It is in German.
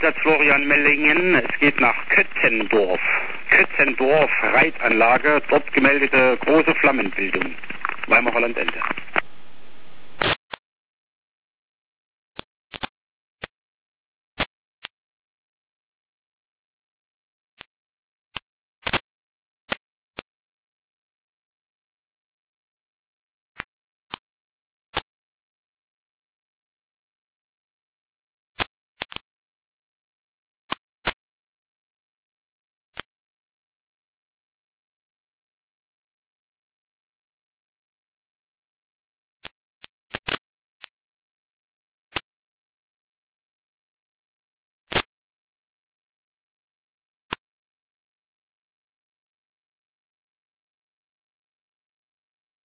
Einsatz Florian Mellingen. Es geht nach Kötzendorf. Kötzendorf, Reitanlage, dort gemeldete große Flammenbildung. Weimar Holland Ende.